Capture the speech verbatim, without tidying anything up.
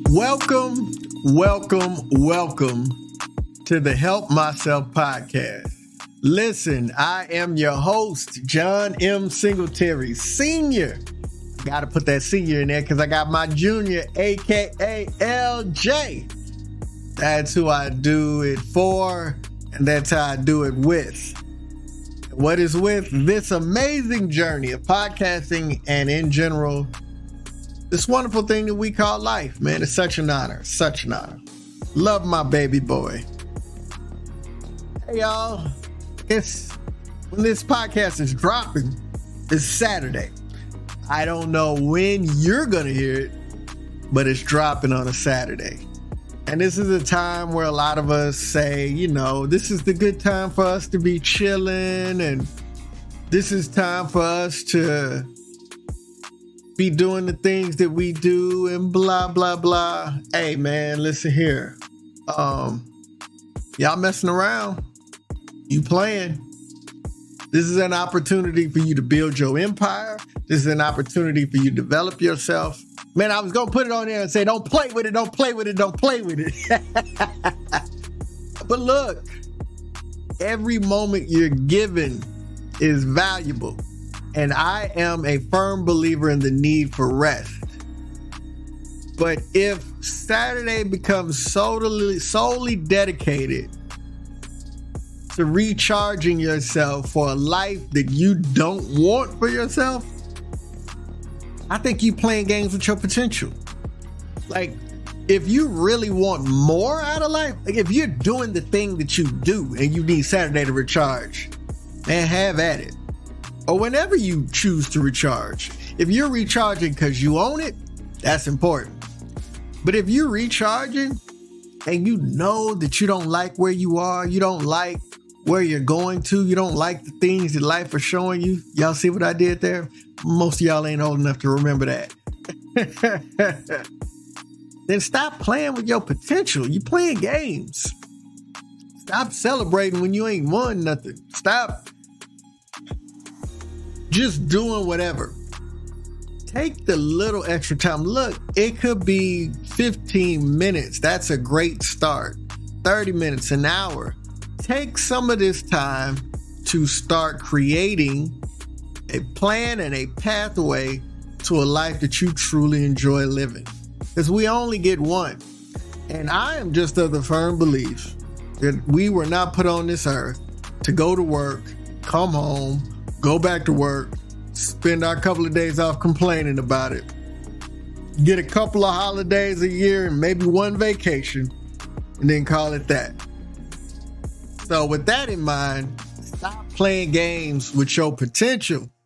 Welcome, welcome, welcome to the Help Myself podcast. Listen, I am your host, John M. Singletary, Senior. Got to put that senior in there because I got my junior, a k a. L J. That's who I do it for, and that's how I do it with. What is with this amazing journey of podcasting and in general, this wonderful thing that we call life, man. It's such an honor, such an honor. Love my baby boy. Hey, y'all. It's when this podcast is dropping, it's Saturday. I don't know when you're going to hear it, but it's dropping on a Saturday. And this is a time where a lot of us say, you know, this is the good time for us to be chilling, and this is time for us to be doing the things that we do and blah, blah, blah. Hey, man, listen here. Um, y'all messing around. You playing. This is an opportunity for you to build your empire. This is an opportunity for you to develop yourself. Man, I was going to put it on there and say, don't play with it, don't play with it, don't play with it. But look, every moment you're given is valuable. And I am a firm believer in the need for rest. But if Saturday becomes solely, solely dedicated to recharging yourself for a life that you don't want for yourself, I think you playing games with your potential. Like, if you really want more out of life, like if you're doing the thing that you do and you need Saturday to recharge, man, have at it. Or whenever you choose to recharge. If you're recharging because you own it, that's important. But if you're recharging and you know that you don't like where you are, you don't like where you're going to, you don't like the things that life is showing you, y'all see what I did there? Most of y'all ain't old enough to remember that. Then stop playing with your potential. You playing games. Stop celebrating when you ain't won nothing. Stop just doing whatever. Take the little extra time. Look, it could be fifteen minutes. That's a great start. thirty minutes, an hour. Take some of this time to start creating a plan and a pathway to a life that you truly enjoy living. Because we only get one. And I am just of the firm belief that we were not put on this earth to go to work, come home, go back to work, spend our couple of days off complaining about it, get a couple of holidays a year and maybe one vacation, and then call it that. So with that in mind, stop playing games with your potential